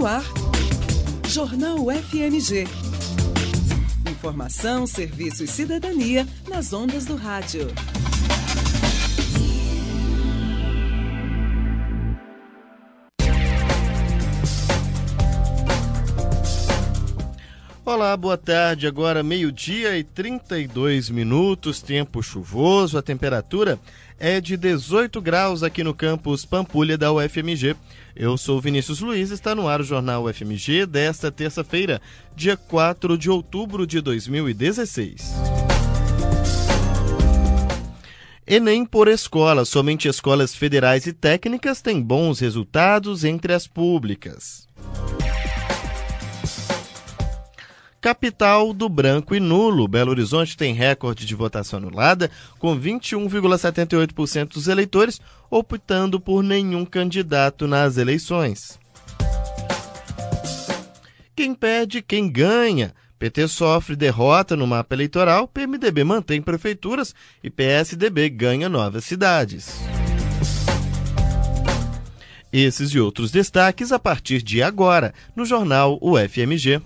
no ar. Jornal UFMG. Informação, serviço e cidadania nas ondas do rádio. Olá, boa tarde. Agora 12:32, tempo chuvoso. A temperatura é de 18 graus aqui no campus Pampulha da UFMG. Eu sou Vinícius Luiz, está no ar o Jornal UFMG desta terça-feira, dia 4 de outubro de 2016. Enem por escola. Somente escolas federais e técnicas têm bons resultados entre as públicas. Capital do branco e nulo. Belo Horizonte tem recorde de votação anulada, com 21,78% dos eleitores optando por nenhum candidato nas eleições. Quem perde, quem ganha. PT sofre derrota no mapa eleitoral, PMDB mantém prefeituras e PSDB ganha novas cidades. Esses e outros destaques a partir de agora, no Jornal UFMG.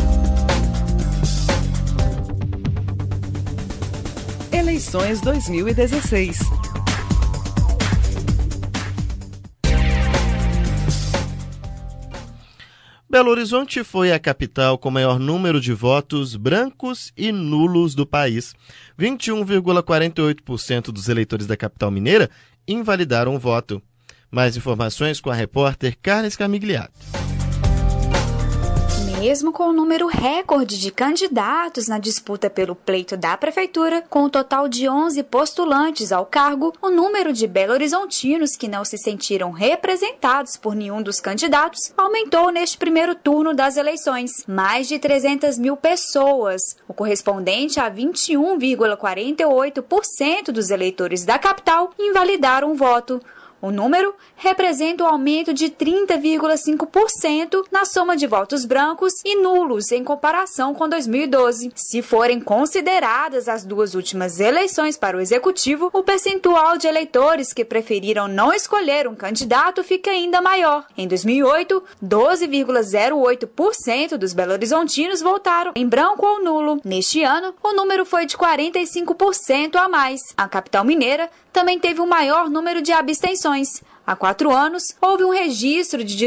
Eleições 2016. Belo Horizonte foi a capital com maior número de votos brancos e nulos do país. 21,48% dos eleitores da capital mineira invalidaram o voto. Mais informações com a repórter Carles Carmigliato. Mesmo com o número recorde de candidatos na disputa pelo pleito da prefeitura, com um total de 11 postulantes ao cargo, o número de belo-horizontinos que não se sentiram representados por nenhum dos candidatos aumentou neste primeiro turno das eleições. Mais de 300 mil pessoas, o correspondente a 21,48% dos eleitores da capital, invalidaram o voto. O número representa um aumento de 30,5% na soma de votos brancos e nulos em comparação com 2012. Se forem consideradas as duas últimas eleições para o executivo, o percentual de eleitores que preferiram não escolher um candidato fica ainda maior. Em 2008, 12,08% dos belo-horizontinos votaram em branco ou nulo. Neste ano, o número foi de 45% a mais. A capital mineira também teve o maior número de abstenções. Há 4 anos, houve um registro de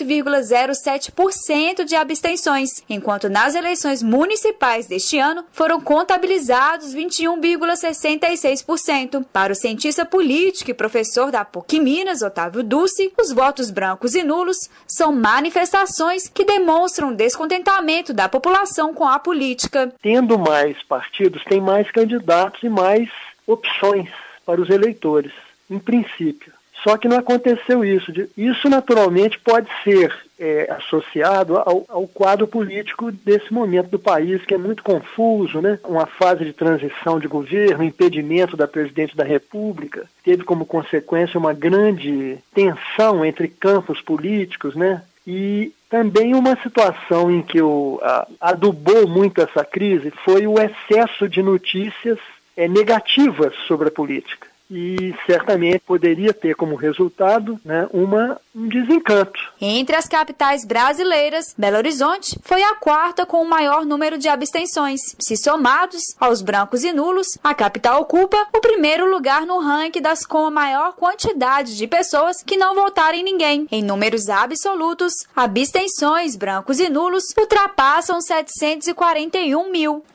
18,07% de abstenções, enquanto nas eleições municipais deste ano foram contabilizados 21,66%. Para o cientista político e professor da PUC Minas, Otávio Dulce, os votos brancos e nulos são manifestações que demonstram descontentamento da população com a política. Tendo mais partidos, tem mais candidatos e mais opções para os eleitores, em princípio. Só que não aconteceu isso. Isso naturalmente pode ser associado ao quadro político desse momento do país, que é muito confuso, né? Uma fase de transição de governo, impedimento da presidente da República, teve como consequência uma grande tensão entre campos políticos, né? E também uma situação em que adubou muito essa crise foi o excesso de notícias negativas sobre a política. E certamente poderia ter como resultado, né, um desencanto. Entre as capitais brasileiras, Belo Horizonte foi a quarta com o maior número de abstenções. Se somados aos brancos e nulos, a capital ocupa o primeiro lugar no ranking das com a maior quantidade de pessoas que não votaram em ninguém. Em números absolutos, abstenções brancos e nulos ultrapassam 741 mil,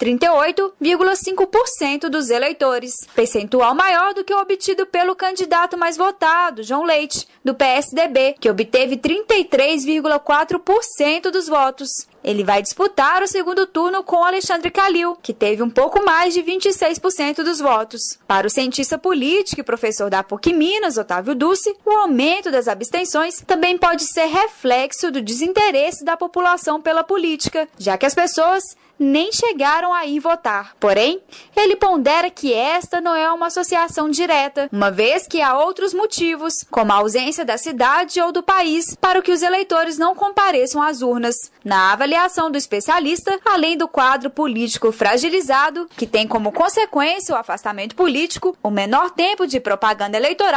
38,5% dos eleitores, percentual maior do que o obtido pelo candidato mais votado, João Leite, do PSDB, que obteve 33,4% dos votos. Ele vai disputar o segundo turno com Alexandre Calil, que teve um pouco mais de 26% dos votos. Para o cientista político e professor da PUC Minas, Otávio Dulce, o aumento das abstenções também pode ser reflexo do desinteresse da população pela política, já que as pessoas nem chegaram a ir votar. Porém, ele pondera que esta não é uma associação direta, uma vez que há outros motivos, como a ausência da cidade ou do país, para que os eleitores não compareçam às urnas. Na avaliação do especialista, além do quadro político fragilizado, que tem como consequência o afastamento político, o menor tempo de propaganda eleitoral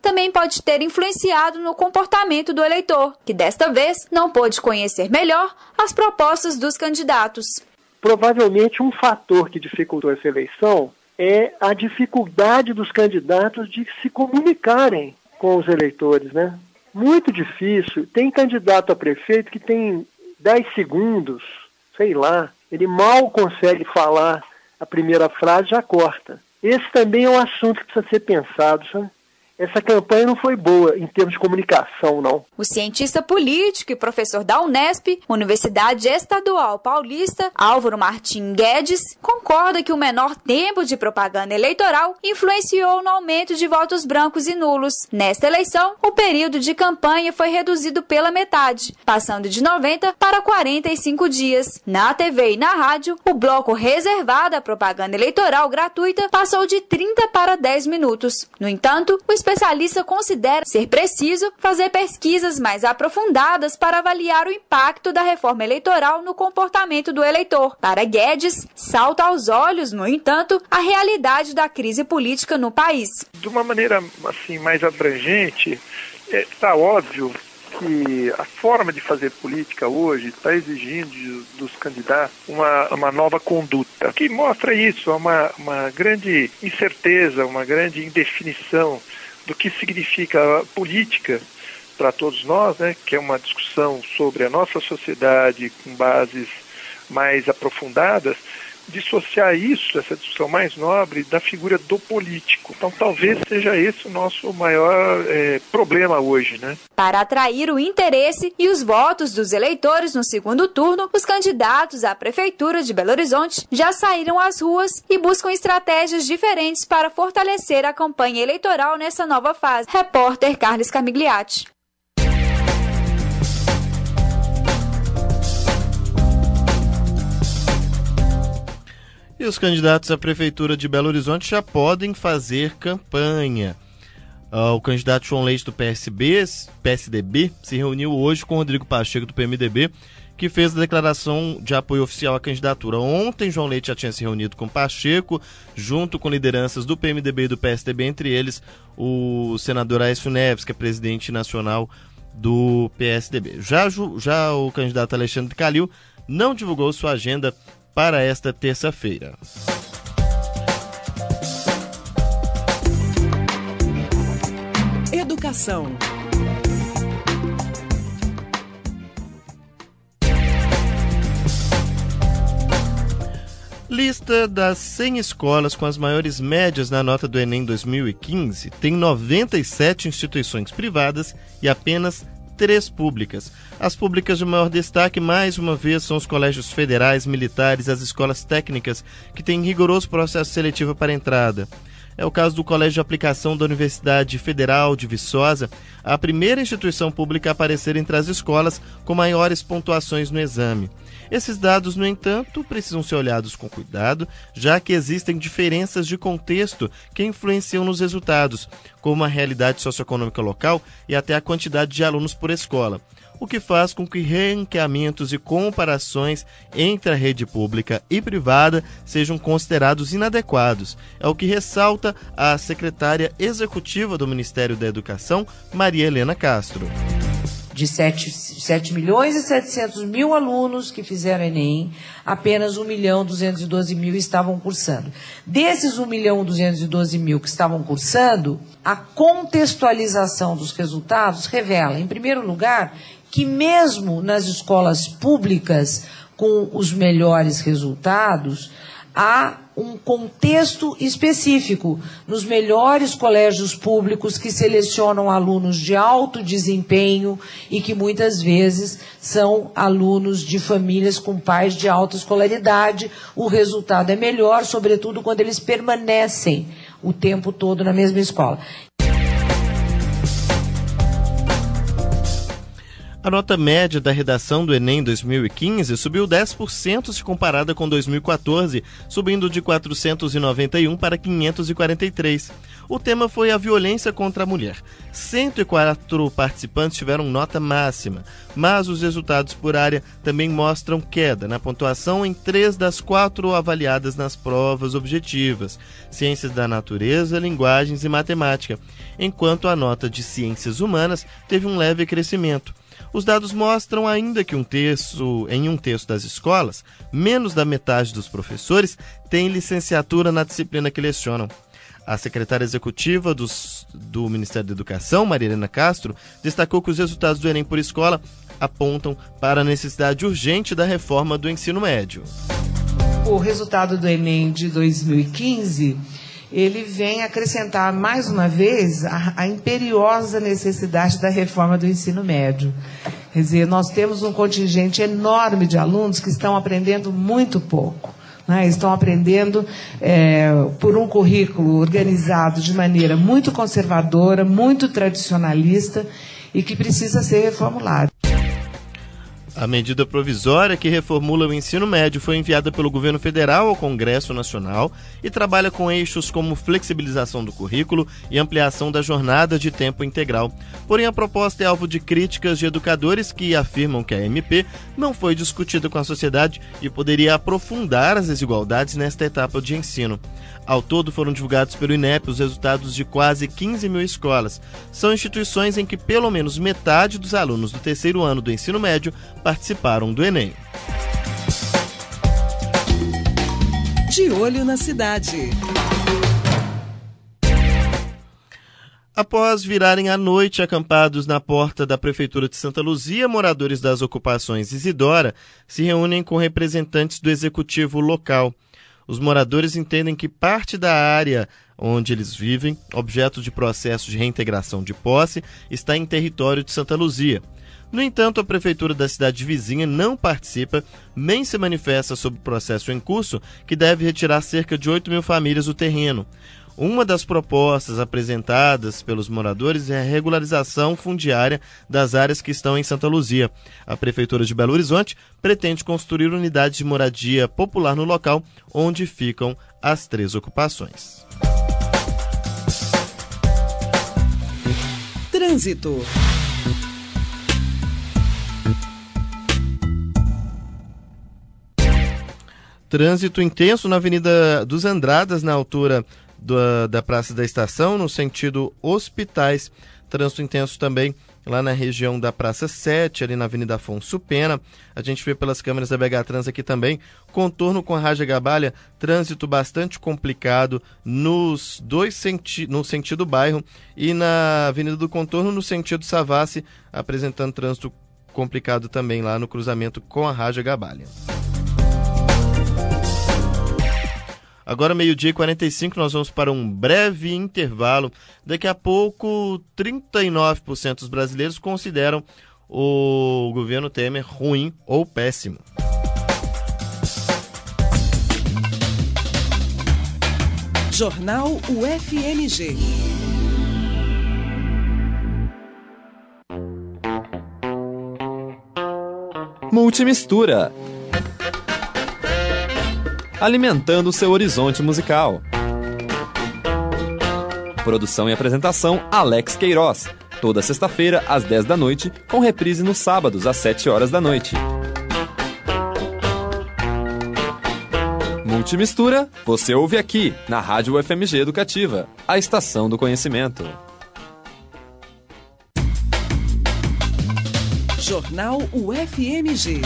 também pode ter influenciado no comportamento do eleitor, que desta vez não pôde conhecer melhor as propostas dos candidatos. Provavelmente um fator que dificultou essa eleição é a dificuldade dos candidatos de se comunicarem com os eleitores, né? Muito difícil. Tem candidato a prefeito que tem 10 segundos, sei lá, ele mal consegue falar a primeira frase, já corta. Esse também é um assunto que precisa ser pensado, sabe? Essa campanha não foi boa em termos de comunicação, não. O cientista político e professor da Unesp, Universidade Estadual Paulista, Álvaro Martim Guedes, concorda que o menor tempo de propaganda eleitoral influenciou no aumento de votos brancos e nulos. Nesta eleição, o período de campanha foi reduzido pela metade, passando de 90 para 45 dias. Na TV e na rádio, o bloco reservado à propaganda eleitoral gratuita passou de 30 para 10 minutos. No entanto, o especialista considera ser preciso fazer pesquisas mais aprofundadas para avaliar o impacto da reforma eleitoral no comportamento do eleitor. Para Guedes, salta aos olhos, no entanto, a realidade da crise política no país. De uma maneira assim, mais abrangente, está óbvio que a forma de fazer política hoje está exigindo dos candidatos uma nova conduta, que mostra isso, uma grande incerteza, uma grande indefinição do que significa a política para todos nós, né, que é uma discussão sobre a nossa sociedade com bases mais aprofundadas, dissociar isso, essa discussão mais nobre, da figura do político. Então talvez seja esse o nosso maior problema hoje, né? Para atrair o interesse e os votos dos eleitores no segundo turno, os candidatos à Prefeitura de Belo Horizonte já saíram às ruas e buscam estratégias diferentes para fortalecer a campanha eleitoral nessa nova fase. Repórter Carlos Camigliati. E os candidatos à Prefeitura de Belo Horizonte já podem fazer campanha. O candidato João Leite do PSDB se reuniu hoje com Rodrigo Pacheco do PMDB, que fez a declaração de apoio oficial à candidatura. Ontem, João Leite já tinha se reunido com Pacheco, junto com lideranças do PMDB e do PSDB, entre eles o senador Aécio Neves, que é presidente nacional do PSDB. Já o candidato Alexandre Calil não divulgou sua agenda para esta terça-feira. Educação. Lista das 100 escolas com as maiores médias na nota do Enem 2015 tem 97 instituições privadas e apenas 3 públicas. As públicas de maior destaque, mais uma vez, são os colégios federais, militares e as escolas técnicas, que têm rigoroso processo seletivo para entrada. É o caso do Colégio de Aplicação da Universidade Federal de Viçosa, a primeira instituição pública a aparecer entre as escolas com maiores pontuações no exame. Esses dados, no entanto, precisam ser olhados com cuidado, já que existem diferenças de contexto que influenciam nos resultados, como a realidade socioeconômica local e até a quantidade de alunos por escola, o que faz com que ranqueamentos e comparações entre a rede pública e privada sejam considerados inadequados. É o que ressalta a secretária executiva do Ministério da Educação, Maria Helena Castro. De 7.700.000 alunos que fizeram Enem, apenas 1.212.000 estavam cursando. Desses 1.212.000 que estavam cursando, a contextualização dos resultados revela, em primeiro lugar, que mesmo nas escolas públicas com os melhores resultados, há um contexto específico nos melhores colégios públicos que selecionam alunos de alto desempenho e que muitas vezes são alunos de famílias com pais de alta escolaridade. O resultado é melhor, sobretudo quando eles permanecem o tempo todo na mesma escola. A nota média da redação do Enem 2015 subiu 10% se comparada com 2014, subindo de 491 para 543. O tema foi a violência contra a mulher. 104 participantes tiveram nota máxima, mas os resultados por área também mostram queda na pontuação em 3 das 4 avaliadas nas provas objetivas: ciências da natureza, linguagens e matemática, enquanto a nota de ciências humanas teve um leve crescimento. Os dados mostram ainda que em um terço das escolas, menos da metade dos professores tem licenciatura na disciplina que lecionam. A secretária executiva do Ministério da Educação, Maria Helena Castro, destacou que os resultados do Enem por escola apontam para a necessidade urgente da reforma do ensino médio. O resultado do Enem de 2015, ele vem acrescentar mais uma vez a imperiosa necessidade da reforma do ensino médio. Quer dizer, nós temos um contingente enorme de alunos que estão aprendendo muito pouco. Estão aprendendo por um currículo organizado de maneira muito conservadora, muito tradicionalista e que precisa ser reformulado. A medida provisória que reformula o ensino médio foi enviada pelo governo federal ao Congresso Nacional e trabalha com eixos como flexibilização do currículo e ampliação da jornada de tempo integral. Porém, a proposta é alvo de críticas de educadores que afirmam que a MP não foi discutida com a sociedade e poderia aprofundar as desigualdades nesta etapa de ensino. Ao todo, foram divulgados pelo INEP os resultados de quase 15 mil escolas. São instituições em que pelo menos metade dos alunos do terceiro ano do ensino médio participaram do Enem. De olho na cidade. Após virarem à noite acampados na porta da Prefeitura de Santa Luzia, moradores das ocupações Isidora se reúnem com representantes do executivo local. Os moradores entendem que parte da área onde eles vivem, objeto de processo de reintegração de posse, está em território de Santa Luzia. No entanto, a prefeitura da cidade vizinha não participa, nem se manifesta sobre o processo em curso, que deve retirar cerca de 8 mil famílias do terreno. Uma das propostas apresentadas pelos moradores é a regularização fundiária das áreas que estão em Santa Luzia. A Prefeitura de Belo Horizonte pretende construir unidades de moradia popular no local onde ficam as 3 ocupações. Trânsito. Trânsito intenso na Avenida dos Andradas, na altura da Praça da Estação, no sentido Hospitais. Trânsito intenso também lá na região da Praça 7, ali na Avenida Afonso Pena. A gente vê pelas câmeras da BH Trans aqui também. Contorno com a Raja Gabalha, trânsito bastante complicado no sentido bairro, e na Avenida do Contorno, no sentido Savassi, apresentando trânsito complicado também lá no cruzamento com a Raja Gabalha. Agora, 12h45, nós vamos para um breve intervalo. Daqui a pouco, 39% dos brasileiros consideram o governo Temer ruim ou péssimo. Jornal UFMG. Multimistura. Alimentando seu horizonte musical. Produção e apresentação, Alex Queiroz. Toda sexta-feira, às 10 da noite, com reprise nos sábados, às 7 horas da noite. Multimistura, você ouve aqui, na Rádio UFMG Educativa, a estação do conhecimento. Jornal UFMG.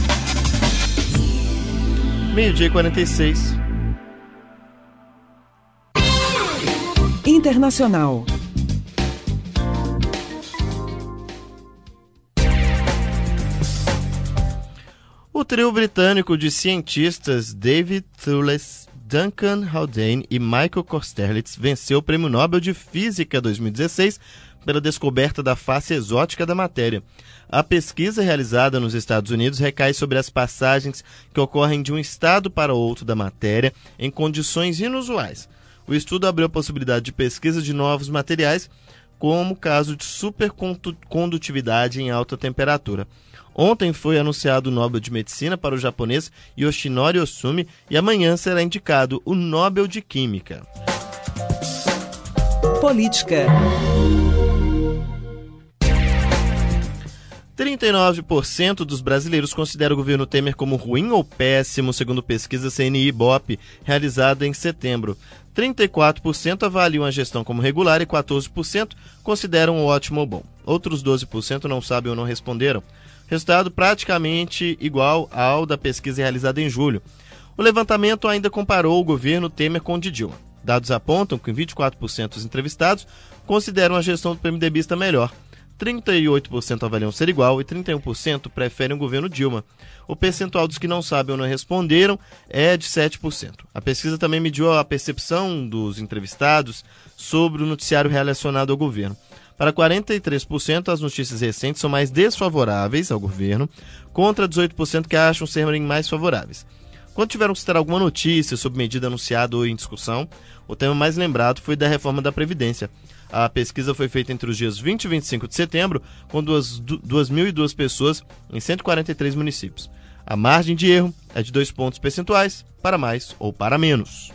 12h46. Internacional. O trio britânico de cientistas David Thewles, Duncan Haldane e Michael Kosterlitz venceu o Prêmio Nobel de Física 2016 pela descoberta da face exótica da matéria. A pesquisa realizada nos Estados Unidos recai sobre as passagens que ocorrem de um estado para outro da matéria em condições inusuais. O estudo abriu a possibilidade de pesquisa de novos materiais como caso de supercondutividade em alta temperatura. Ontem foi anunciado o Nobel de Medicina para o japonês Yoshinori Ohsumi e amanhã será indicado o Nobel de Química. Política. 39% dos brasileiros consideram o governo Temer como ruim ou péssimo, segundo pesquisa CNI-Ibope, realizada em setembro. 34% avaliam a gestão como regular e 14% consideram ótimo ou bom. Outros 12% não sabem ou não responderam. Resultado praticamente igual ao da pesquisa realizada em julho. O levantamento ainda comparou o governo Temer com o de Dilma. Dados apontam que 24% dos entrevistados consideram a gestão do PMDBista melhor. 38% avaliam ser igual e 31% preferem o governo Dilma. O percentual dos que não sabem ou não responderam é de 7%. A pesquisa também mediu a percepção dos entrevistados sobre o noticiário relacionado ao governo. Para 43%, as notícias recentes são mais desfavoráveis ao governo, contra 18% que acham serem mais favoráveis. Quando tiveram que citar alguma notícia sobre medida anunciada ou em discussão, o tema mais lembrado foi da reforma da Previdência. A pesquisa foi feita entre os dias 20 e 25 de setembro, com 2.002 pessoas em 143 municípios. A margem de erro é de 2 pontos percentuais, para mais ou para menos.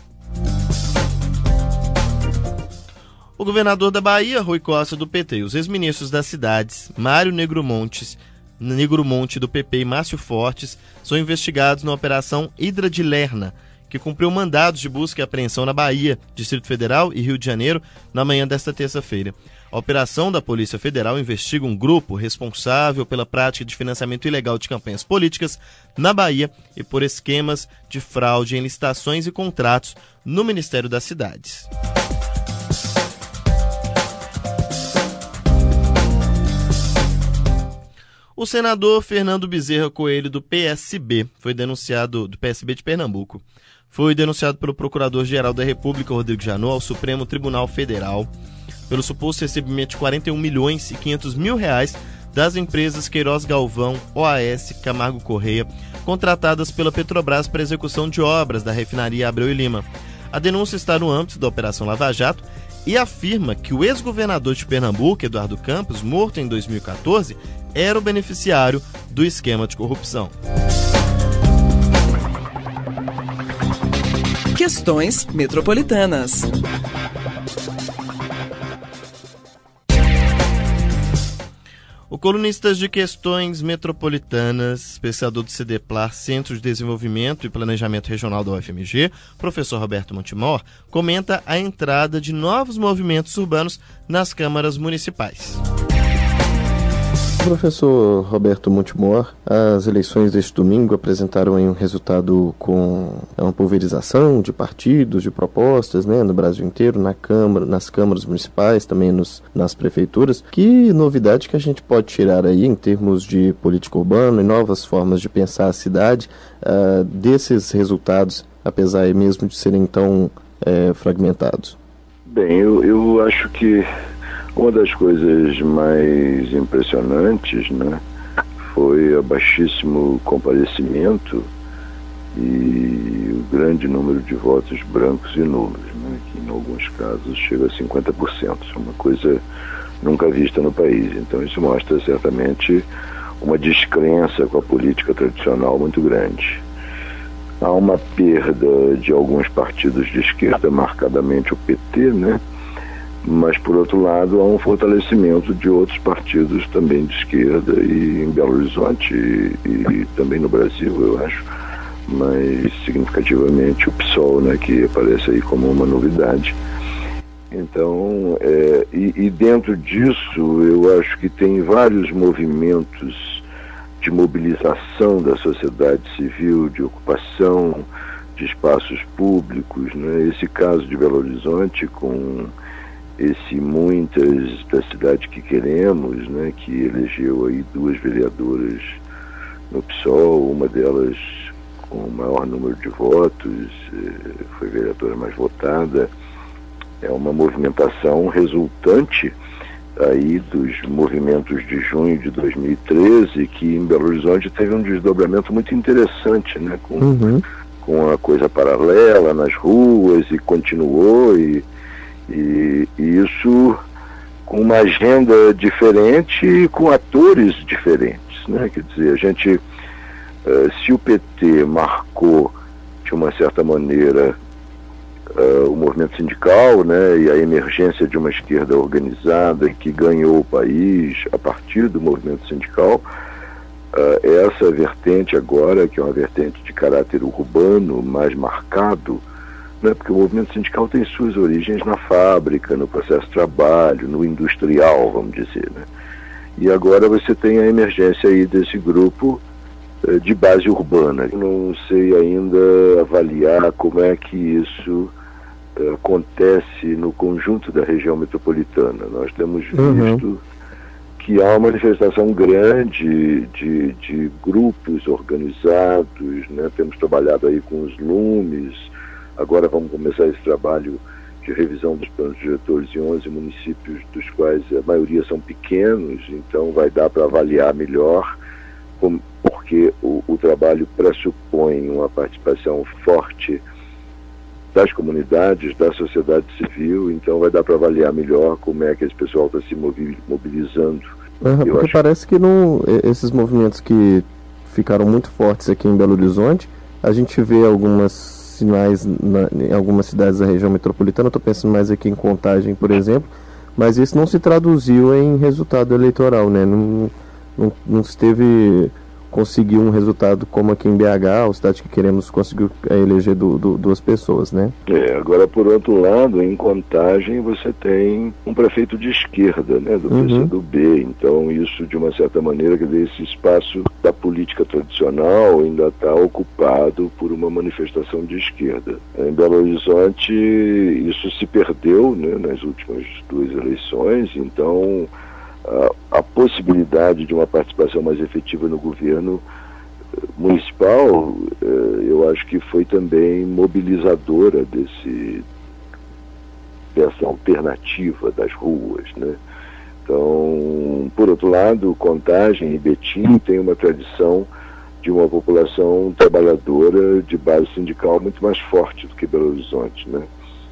O governador da Bahia, Rui Costa, do PT, e os ex-ministros das cidades, Mário Negromonte do PP e Márcio Fortes, são investigados na Operação Hidra de Lerna, que cumpriu mandados de busca e apreensão na Bahia, Distrito Federal e Rio de Janeiro na manhã desta terça-feira. A operação da Polícia Federal investiga um grupo responsável pela prática de financiamento ilegal de campanhas políticas na Bahia e por esquemas de fraude em licitações e contratos no Ministério das Cidades. O senador Fernando Bezerra Coelho, do PSB, do PSB de Pernambuco, foi denunciado pelo Procurador-Geral da República, Rodrigo Janot, ao Supremo Tribunal Federal, pelo suposto recebimento de R$41.500.000 das empresas Queiroz Galvão, OAS, Camargo Correia, contratadas pela Petrobras para execução de obras da refinaria Abreu e Lima. A denúncia está no âmbito da Operação Lava Jato e afirma que o ex-governador de Pernambuco, Eduardo Campos, morto em 2014, era o beneficiário do esquema de corrupção. Questões metropolitanas. O colunista de Questões Metropolitanas, especializador do CDPLAR, Centro de Desenvolvimento e Planejamento Regional da UFMG, professor Roberto Montemor, comenta a entrada de novos movimentos urbanos nas câmaras municipais. Professor Roberto Montemor, as eleições deste domingo apresentaram aí um resultado com uma pulverização de partidos, de propostas, no Brasil inteiro, nas câmaras municipais, também nas prefeituras. Que novidade que a gente pode tirar aí em termos de política urbana e novas formas de pensar a cidade desses resultados, apesar mesmo de serem tão fragmentados? Bem, eu acho que uma das coisas mais impressionantes, foi o baixíssimo comparecimento e o grande número de votos brancos e nulos, que em alguns casos chega a 50%. É uma coisa nunca vista no país. Então isso mostra certamente uma descrença com a política tradicional muito grande. Há uma perda de alguns partidos de esquerda, marcadamente o PT, mas, por outro lado, há um fortalecimento de outros partidos também de esquerda, e em Belo Horizonte e também no Brasil, eu acho, mas significativamente o PSOL, que aparece aí como uma novidade. Então, e dentro disso, eu acho que tem vários movimentos de mobilização da sociedade civil, de ocupação de espaços públicos, Esse caso de Belo Horizonte, com esse Muitas da Cidade que Queremos, que elegeu aí 2 vereadoras no PSOL, uma delas com o maior número de votos, foi a vereadora mais votada. É uma movimentação resultante aí dos movimentos de junho de 2013, que em Belo Horizonte teve um desdobramento muito interessante, com a coisa paralela nas ruas, e continuou, e isso com uma agenda diferente e com atores diferentes, né? Quer dizer, a gente, se o PT marcou de uma certa maneira o movimento sindical, né, e a emergência de uma esquerda organizada que ganhou o país a partir do movimento sindical, essa vertente agora, que é uma vertente de caráter urbano mais marcado, né, porque o movimento sindical tem suas origens na fábrica, no processo de trabalho, no industrial, vamos dizer, né? E agora você tem a emergência aí desse grupo de base urbana. Eu não sei ainda avaliar como é que isso acontece no conjunto da região metropolitana. Nós temos visto que há uma manifestação grande de grupos organizados, né? Temos trabalhado aí com os lumes, agora vamos começar esse trabalho de revisão dos planos diretores em 11 municípios, dos quais a maioria são pequenos, então vai dar para avaliar melhor, porque o trabalho pressupõe uma participação forte das comunidades, da sociedade civil, então vai dar para avaliar melhor como é que esse pessoal está se mobilizando. Porque parece que esses movimentos que ficaram muito fortes aqui em Belo Horizonte, a gente vê algumas sinais em algumas cidades da região metropolitana, estou pensando mais aqui em Contagem, por exemplo, mas isso não se traduziu em resultado eleitoral, né? Não se teve... conseguiu um resultado como aqui em BH, a cidade que queremos conseguiu eleger duas pessoas, né? Agora, por outro lado, em Contagem você tem um prefeito de esquerda, né, do PCdoB, então isso, de uma certa maneira, quer dizer, esse espaço da política tradicional ainda está ocupado por uma manifestação de esquerda. Em Belo Horizonte, isso se perdeu, né, nas últimas 2 eleições, então a possibilidade de uma participação mais efetiva no governo municipal, eu acho que foi também mobilizadora dessa alternativa das ruas, né? Então, por outro lado, Contagem e Betim têm uma tradição de uma população trabalhadora de base sindical muito mais forte do que Belo Horizonte, né?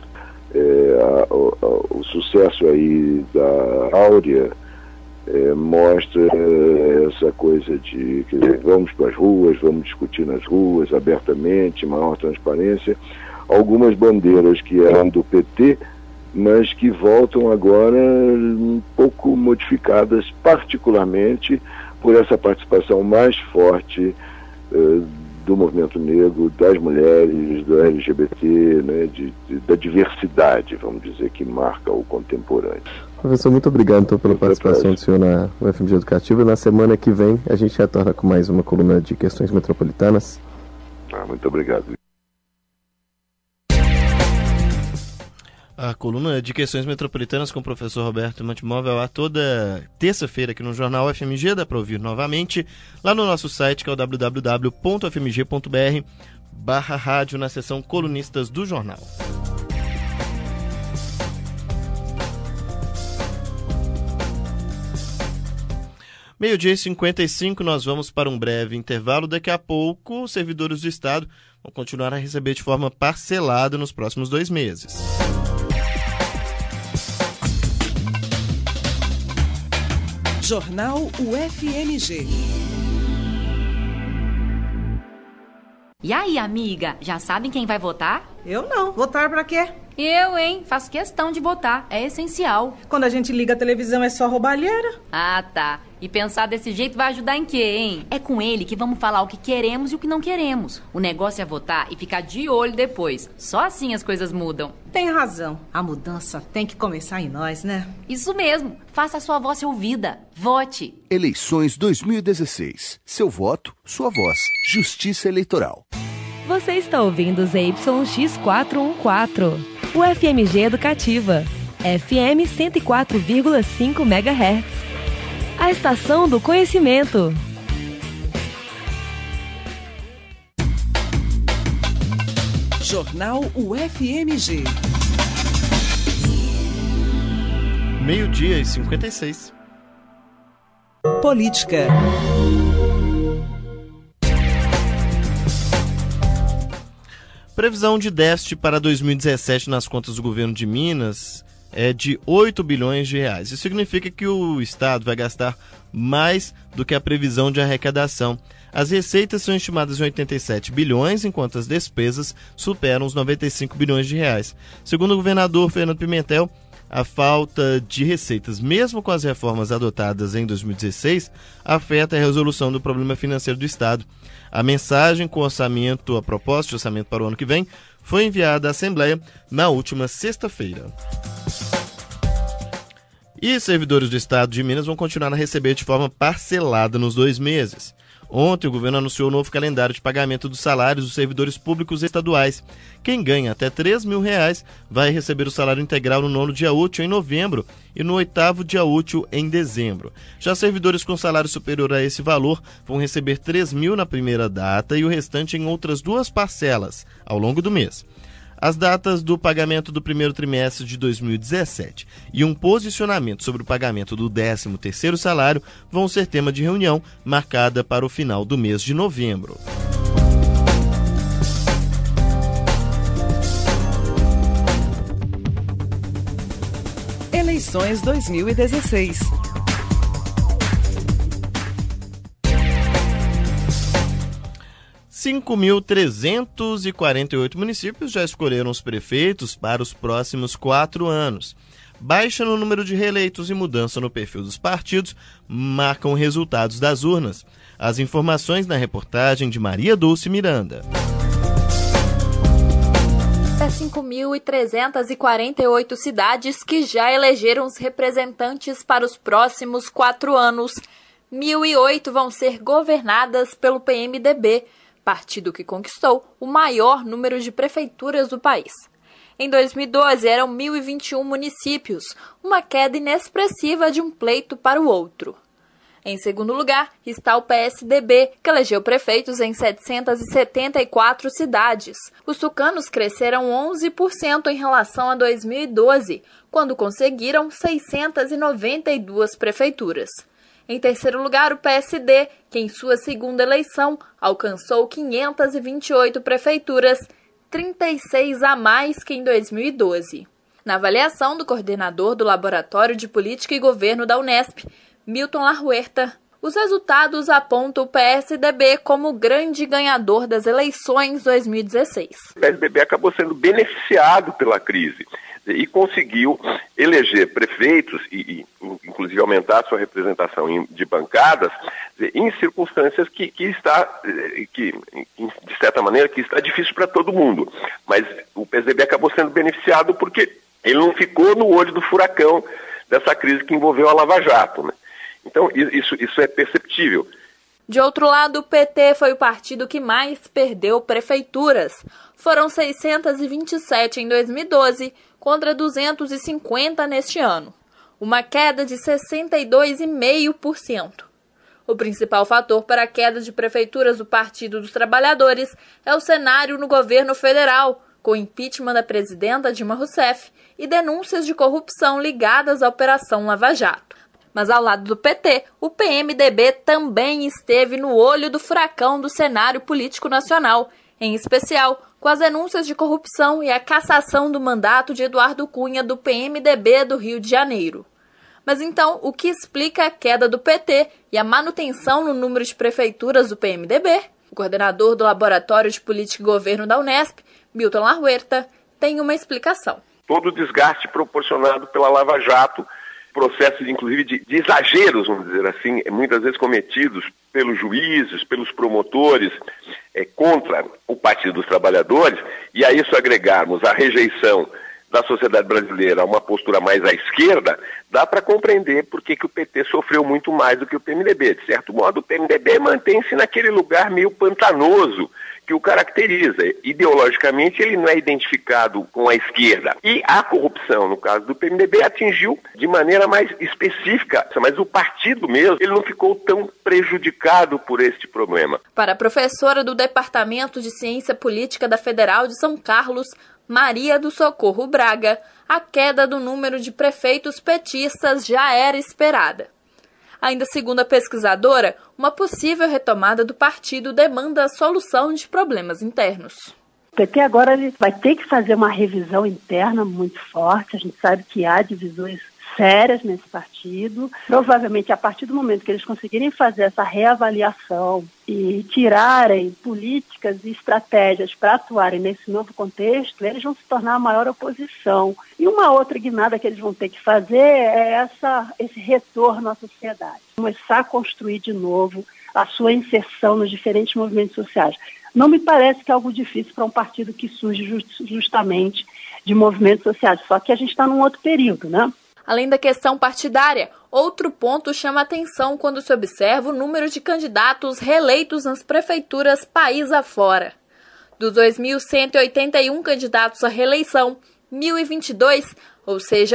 O sucesso aí da Áurea mostra essa coisa de que vamos para as ruas, vamos discutir nas ruas abertamente, maior transparência, algumas bandeiras que eram do PT, mas que voltam agora um pouco modificadas, particularmente por essa participação mais forte do movimento negro, das mulheres, do LGBT, né, da diversidade, vamos dizer, que marca o contemporâneo. Professor, muito obrigado então pela participação do senhor na UFMG Educativa. Na semana que vem a gente retorna com mais uma coluna de questões metropolitanas. Muito obrigado. A coluna de questões metropolitanas com o professor Roberto Montemóvel a toda terça-feira aqui no Jornal UFMG, dá para ouvir novamente lá no nosso site, que é o www.fmg.br/rádio, na seção Colunistas do Jornal. Meio-dia e 55, nós vamos para um breve intervalo. Daqui a pouco, os servidores do Estado vão continuar a receber de forma parcelada nos próximos 2 meses. Jornal UFMG. E aí, amiga, já sabem quem vai votar? Eu não. Votar pra quê? Eu, hein? Faço questão de votar. É essencial. Quando a gente liga a televisão é só roubalheira. Ah, tá. E pensar desse jeito vai ajudar em quê, hein? É com ele que vamos falar o que queremos e o que não queremos. O negócio é votar e ficar de olho depois. Só assim as coisas mudam. Tem razão. A mudança tem que começar em nós, né? Isso mesmo. Faça a sua voz ser ouvida. Vote. Eleições 2016. Seu voto, sua voz. Justiça Eleitoral. Você está ouvindo ZYX414. UFMG Educativa. FM 104,5 MHz. A estação do conhecimento. Jornal UFMG. Meio-dia e 56. Política. Previsão de déficit para 2017 nas contas do governo de Minas é de 8 bilhões de reais. Isso significa que o Estado vai gastar mais do que a previsão de arrecadação. As receitas são estimadas em 87 bilhões, enquanto as despesas superam os 95 bilhões de reais. Segundo o governador Fernando Pimentel, a falta de receitas, mesmo com as reformas adotadas em 2016, afeta a resolução do problema financeiro do Estado. A mensagem com orçamento, a proposta de orçamento para o ano que vem, foi enviada à Assembleia na última sexta-feira. E servidores do Estado de Minas vão continuar a receber de forma parcelada nos 2 meses. Ontem, o governo anunciou o novo calendário de pagamento dos salários dos servidores públicos estaduais. Quem ganha até R$3 mil vai receber o salário integral no 9º dia útil em novembro e no 8º dia útil em dezembro. Já servidores com salário superior a esse valor vão receber R$3 mil na primeira data e o restante em outras 2 parcelas ao longo do mês. As datas do pagamento do primeiro trimestre de 2017 e um posicionamento sobre o pagamento do 13º salário vão ser tema de reunião marcada para o final do mês de novembro. Eleições 2016. – 5.348 municípios já escolheram os prefeitos para os próximos 4 anos. Baixa no número de reeleitos e mudança no perfil dos partidos marcam resultados das urnas. As informações na reportagem de Maria Dulce Miranda. 5.348 cidades que já elegeram os representantes para os próximos 4 anos. 1.008 vão ser governadas pelo PMDB, partido que conquistou o maior número de prefeituras do país. Em 2012, eram 1.021 municípios, uma queda inexpressiva de um pleito para o outro. Em segundo lugar, está o PSDB, que elegeu prefeitos em 774 cidades. Os tucanos cresceram 11% em relação a 2012, quando conseguiram 692 prefeituras. Em terceiro lugar, o PSD, que em sua segunda eleição alcançou 528 prefeituras, 36 a mais que em 2012. Na avaliação do coordenador do Laboratório de Política e Governo da Unesp, Milton Larhuerta, os resultados apontam o PSDB como o grande ganhador das eleições 2016. O PSDB acabou sendo beneficiado pela crise e conseguiu eleger prefeitos e inclusive aumentar sua representação de bancadas em circunstâncias que de certa maneira, que está difícil para todo mundo. Mas o PSDB acabou sendo beneficiado porque ele não ficou no olho do furacão dessa crise que envolveu a Lava Jato, né? Então, isso é perceptível. De outro lado, o PT foi o partido que mais perdeu prefeituras. Foram 627 em 2012, contra 250 neste ano. Uma queda de 62,5%. O principal fator para a queda de prefeituras do Partido dos Trabalhadores é o cenário no governo federal, com o impeachment da presidenta Dilma Rousseff e denúncias de corrupção ligadas à Operação Lava Jato. Mas ao lado do PT, o PMDB também esteve no olho do furacão do cenário político nacional, em especial com as denúncias de corrupção e a cassação do mandato de Eduardo Cunha do PMDB do Rio de Janeiro. Mas então, o que explica a queda do PT e a manutenção no número de prefeituras do PMDB? O coordenador do Laboratório de Política e Governo da Unesp, Milton Larhuerta, tem uma explicação. Todo o desgaste proporcionado pela Lava Jato, processos inclusive de exageros, vamos dizer assim, muitas vezes cometidos pelos juízes, pelos promotores, contra o Partido dos Trabalhadores, e a isso agregarmos a rejeição da sociedade brasileira a uma postura mais à esquerda, dá para compreender por que o PT sofreu muito mais do que o PMDB. De certo modo, o PMDB mantém-se naquele lugar meio pantanoso que o caracteriza. Ideologicamente, ele não é identificado com a esquerda. E a corrupção, no caso do PMDB, atingiu de maneira mais específica, mas o partido mesmo, ele não ficou tão prejudicado por este problema. Para a professora do Departamento de Ciência Política da Federal de São Carlos, Maria do Socorro Braga, a queda do número de prefeitos petistas já era esperada. Ainda segundo a pesquisadora, uma possível retomada do partido demanda a solução de problemas internos. O PT agora ele vai ter que fazer uma revisão interna muito forte. A gente sabe que há divisões sérias nesse partido. Provavelmente, a partir do momento que eles conseguirem fazer essa reavaliação e tirarem políticas e estratégias para atuarem nesse novo contexto, eles vão se tornar a maior oposição. E uma outra guinada que eles vão ter que fazer é esse retorno à sociedade. Começar a construir de novo a sua inserção nos diferentes movimentos sociais. Não me parece que é algo difícil para um partido que surge justamente de movimentos sociais, só que a gente está num outro período, né? Além da questão partidária, outro ponto chama atenção quando se observa o número de candidatos reeleitos nas prefeituras país afora. Dos 2.181 candidatos à reeleição, 1.022, ou seja,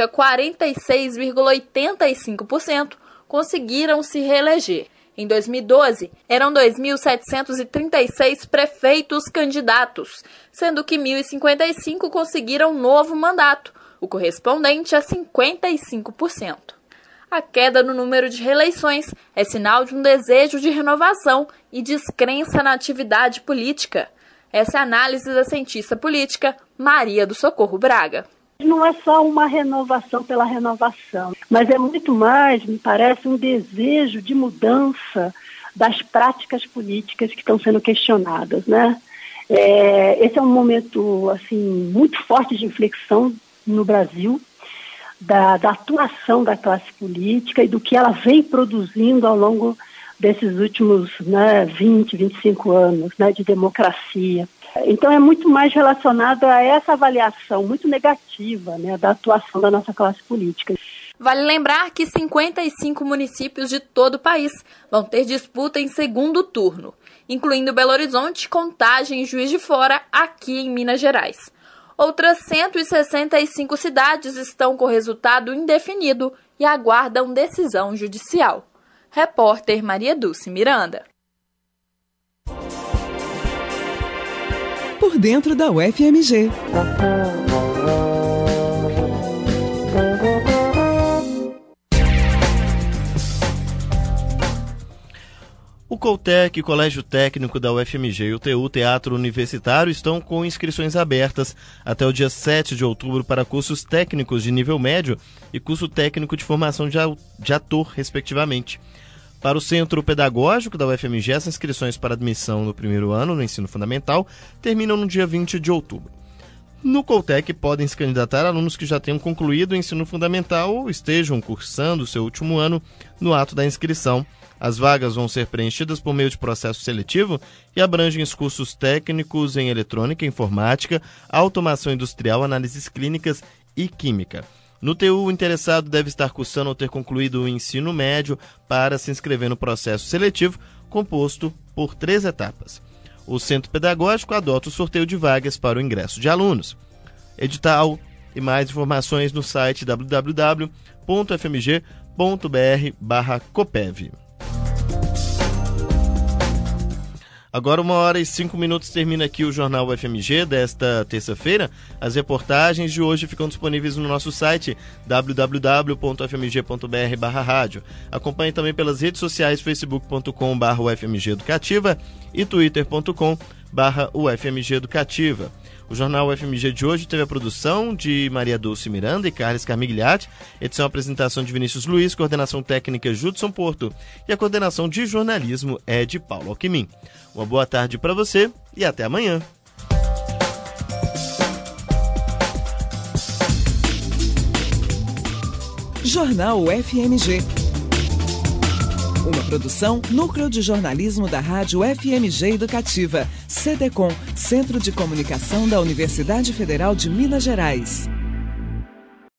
46,85%, conseguiram se reeleger. Em 2012, eram 2.736 prefeitos candidatos, sendo que 1.055 conseguiram novo mandato, o correspondente a 55%. A queda no número de reeleições é sinal de um desejo de renovação e descrença na atividade política. Essa é a análise da cientista política Maria do Socorro Braga. Não é só uma renovação pela renovação, mas é muito mais, me parece, um desejo de mudança das práticas políticas que estão sendo questionadas, né? Esse é um momento assim, muito forte de inflexão no Brasil, da atuação da classe política e do que ela vem produzindo ao longo desses últimos 20, 25 anos de democracia. Então é muito mais relacionado a essa avaliação muito negativa da atuação da nossa classe política. Vale lembrar que 55 municípios de todo o país vão ter disputa em segundo turno, incluindo Belo Horizonte, Contagem e Juiz de Fora, aqui em Minas Gerais. Outras 165 cidades estão com resultado indefinido e aguardam decisão judicial. Repórter Maria Dulce Miranda. Por dentro da UFMG. O Coltec, Colégio Técnico da UFMG e o TU Teatro Universitário estão com inscrições abertas até o dia 7 de outubro para cursos técnicos de nível médio e curso técnico de formação de ator, respectivamente. Para o Centro Pedagógico da UFMG, as inscrições para admissão no primeiro ano no ensino fundamental terminam no dia 20 de outubro. No Coltec podem se candidatar alunos que já tenham concluído o ensino fundamental ou estejam cursando o seu último ano no ato da inscrição. As vagas vão ser preenchidas por meio de processo seletivo e abrangem os cursos técnicos em eletrônica, informática, automação industrial, análises clínicas e química. No TU, o interessado deve estar cursando ou ter concluído o ensino médio para se inscrever no processo seletivo, composto por 3 etapas. O Centro Pedagógico adota o sorteio de vagas para o ingresso de alunos. Edital e mais informações no site www.fmg.br/copev. Agora 1h05 termina aqui o Jornal UFMG desta terça-feira. As reportagens de hoje ficam disponíveis no nosso site www.fmg.br/rádio. Acompanhe também pelas redes sociais facebook.com/UFMG Educativa e twitter.com/UFMG Educativa. O Jornal UFMG de hoje teve a produção de Maria Dulce Miranda e Carlos Carmigliati, edição e apresentação de Vinícius Luiz, coordenação técnica Judson Porto e a coordenação de jornalismo é de Paulo Alquimim. Uma boa tarde para você e até amanhã. Jornal UFMG. Uma produção Núcleo de Jornalismo da Rádio UFMG Educativa, CDCom, Centro de Comunicação da Universidade Federal de Minas Gerais.